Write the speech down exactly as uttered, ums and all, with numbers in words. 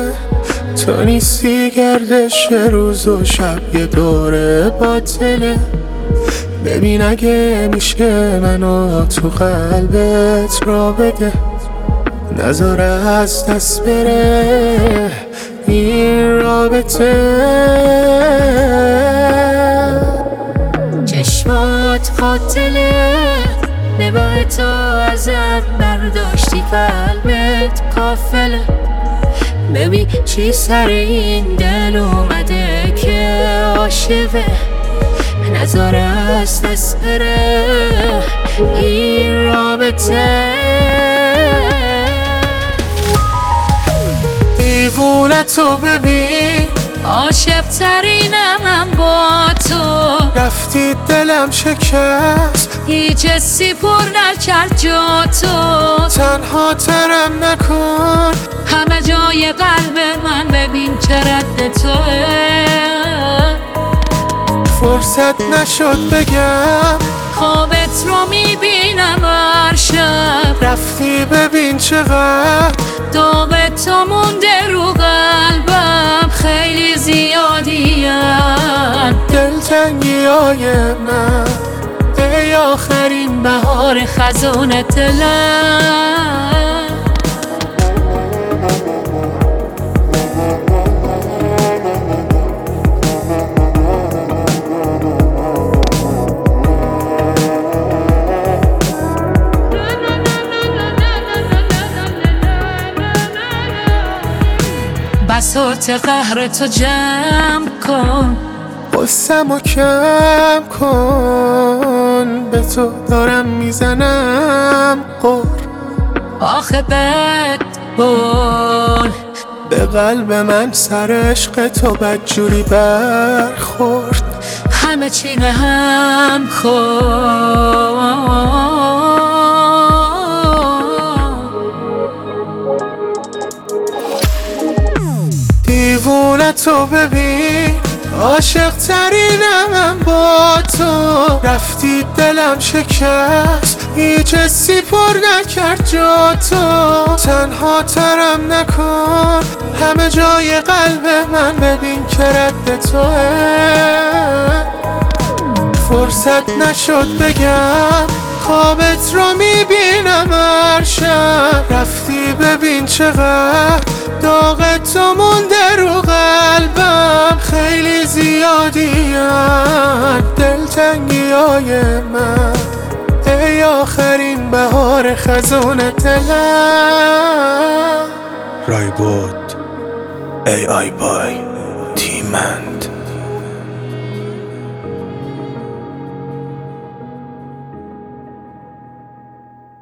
تو نیستی گردش روز و شب یه دوره باطله. ببین اگه میشه منو تو قلبت را بده، نذار از دست بره این رابطه. چشمات قاتله، نگاه تو ازم برداشتی، قلبت کافله. ببین چی سر این دل اومده که عاشقه، نذار از دست بره این رابطه. دیوونه تو ببین، عاشق ترینم من با تو. رفتی دلم شکست، هیچ حسی پر نکرد جا تو. تنها ترم نکن، همه جای قلب من ببین چه رد توه. فرصت نشد بگم خوابت رو میبینم هر شب. رفتی ببین چقدر داغ تو مونده رو قلبم، خیلی زیادیم دلتنگی های من. ای آخرین بهار خزان دلم. بساط قهر تو جمع کن، قصم و کم کن، به تو دارم میزنم قر. آخه بد بول به قلب من سر عشق تو بدجوری برخورد. همه چی به هم خورد. دیوونه تو ببین، عاشق ترینم من با تو. رفتی دلم شکست، هیچ حسی پر نکرد جا تو. تنها ترم نکن، همه جای قلب من ببین که رد توه. فرصت نشد بگم خوابت رو میبینم هر شب. رفتی ببین چقدر داغ تو مونده رو قلبم، خیلی زیادی دلتنگی های من. ای آخرین بهار خزان دلم. رای بود ای آی بای تیمند.